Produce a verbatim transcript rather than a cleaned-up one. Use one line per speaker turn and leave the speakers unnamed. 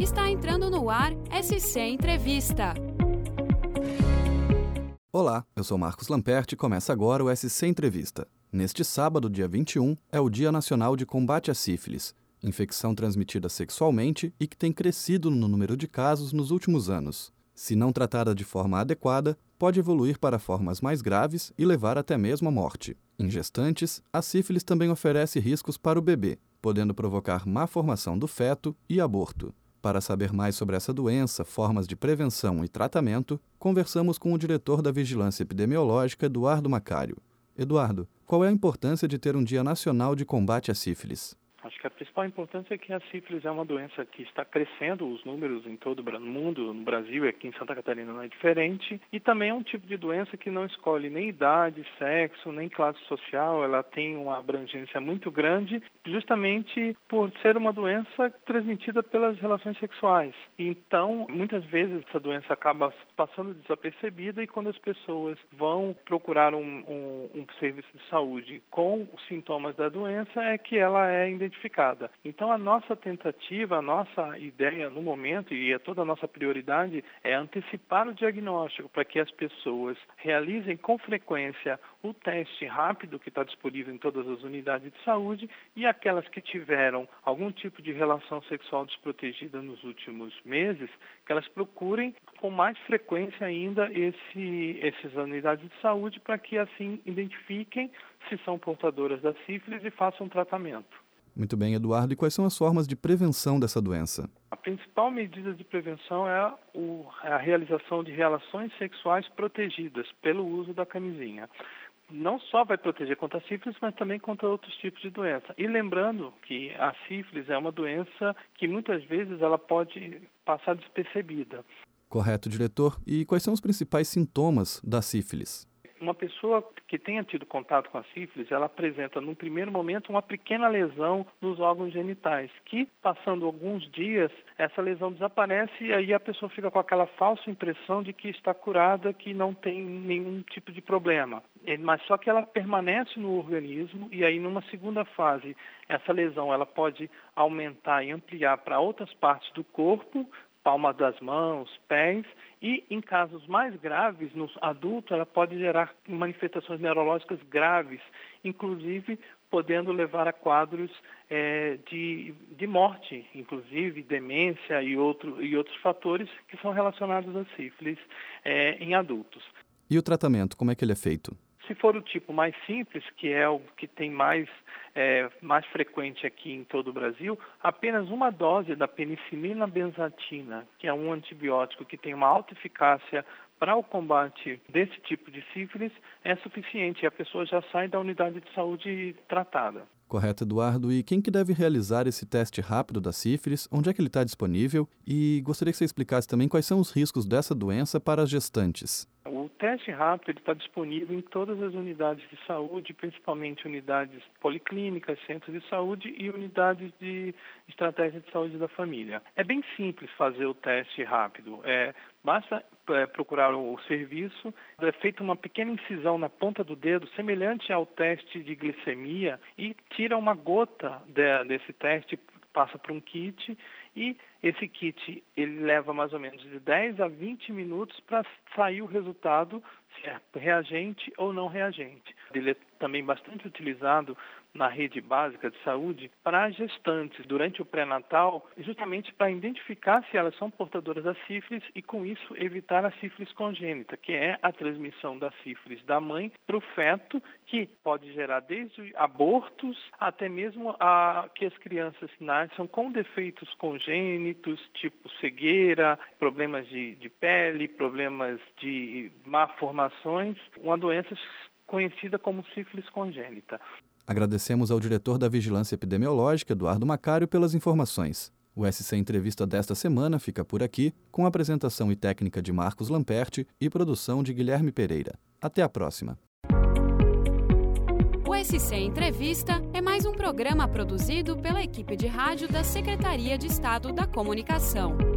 Está entrando no ar S C Entrevista.
Olá, eu sou Marcos Lamperti e começa agora o S C Entrevista. Neste sábado, dia vinte e um, é o Dia Nacional de Combate à Sífilis, infecção transmitida sexualmente e que tem crescido no número de casos nos últimos anos. Se não tratada de forma adequada, pode evoluir para formas mais graves e levar até mesmo à morte. Em gestantes, a sífilis também oferece riscos para o bebê, podendo provocar má formação do feto e aborto. Para saber mais sobre essa doença, formas de prevenção e tratamento, conversamos com o diretor da Vigilância Epidemiológica, Eduardo Macário. Eduardo, qual é a importância de ter um Dia Nacional de Combate à Sífilis?
Acho que a principal importância é que a sífilis é uma doença que está crescendo, os números em todo o mundo, no Brasil e aqui em Santa Catarina não é diferente, e também é um tipo de doença que não escolhe nem idade, sexo, nem classe social, ela tem uma abrangência muito grande, justamente por ser uma doença transmitida pelas relações sexuais. Então, muitas vezes essa doença acaba passando desapercebida e quando as pessoas vão procurar um, um, um serviço de saúde com os sintomas da doença, é que ela é identificada. Então, a nossa tentativa, a nossa ideia no momento e toda a nossa prioridade é antecipar o diagnóstico para que as pessoas realizem com frequência o teste rápido que está disponível em todas as unidades de saúde e aquelas que tiveram algum tipo de relação sexual desprotegida nos últimos meses, que elas procurem com mais frequência ainda esse, essas unidades de saúde para que assim identifiquem se são portadoras da sífilis e façam um tratamento.
Muito bem, Eduardo. E quais são as formas de prevenção dessa doença?
A principal medida de prevenção é a, o, a realização de relações sexuais protegidas pelo uso da camisinha. Não só vai proteger contra a sífilis, mas também contra outros tipos de doença. E lembrando que a sífilis é uma doença que muitas vezes ela pode passar despercebida.
Correto, diretor. E quais são os principais sintomas da sífilis?
Uma pessoa que tenha tido contato com a sífilis, ela apresenta, num primeiro momento, uma pequena lesão nos órgãos genitais, que, passando alguns dias, essa lesão desaparece e aí a pessoa fica com aquela falsa impressão de que está curada, que não tem nenhum tipo de problema. Mas só que ela permanece no organismo e aí, numa segunda fase, essa lesão ela pode aumentar e ampliar para outras partes do corpo, palmas das mãos, pés, e em casos mais graves, nos adultos, ela pode gerar manifestações neurológicas graves, inclusive podendo levar a quadros é, de, de morte, inclusive demência e, outro, e outros fatores que são relacionados à sífilis é, em adultos.
E o tratamento, como é que ele é feito?
Se for o tipo mais simples, que é o que tem mais, é, mais frequente aqui em todo o Brasil, apenas uma dose da penicilina benzatina, que é um antibiótico que tem uma alta eficácia para o combate desse tipo de sífilis, é suficiente e a pessoa já sai da unidade de saúde tratada.
Correto, Eduardo. E quem que deve realizar esse teste rápido da sífilis? Onde é que ele está disponível? E gostaria que você explicasse também quais são os riscos dessa doença para as gestantes.
O teste rápido está disponível em todas as unidades de saúde, principalmente unidades policlínicas, centros de saúde e unidades de estratégia de saúde da família. É bem simples fazer o teste rápido. É, basta é, procurar o serviço, é feita uma pequena incisão na ponta do dedo, semelhante ao teste de glicemia, e tira uma gota de, desse teste, passa para um kit e esse kit ele leva mais ou menos de dez a vinte minutos para sair o resultado, se é reagente ou não reagente. Ele é também bastante utilizado na rede básica de saúde para gestantes durante o pré-natal, justamente para identificar se elas são portadoras da sífilis e, com isso, evitar a sífilis congênita, que é a transmissão da sífilis da mãe para o feto, que pode gerar desde abortos até mesmo a, que as crianças nasçam com defeitos congênitos, tipo cegueira, problemas de, de pele, problemas de malformações, uma doença conhecida como sífilis congênita.
Agradecemos ao diretor da Vigilância Epidemiológica, Eduardo Macário, pelas informações. O S C Entrevista desta semana fica por aqui, com apresentação e técnica de Marcos Lamperti e produção de Guilherme Pereira. Até a próxima.
O S C Entrevista é mais um programa produzido pela equipe de rádio da Secretaria de Estado da Comunicação.